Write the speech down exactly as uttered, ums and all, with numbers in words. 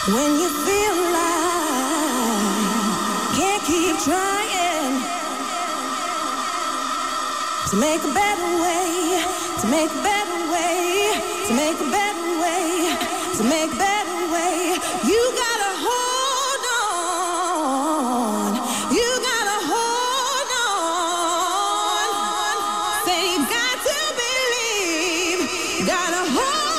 When you feel like can't keep trying to make a better way, to make a better way, to make a better way, to make a better way, you gotta hold on, you gotta hold on. Say you got to believe, you gotta hold on.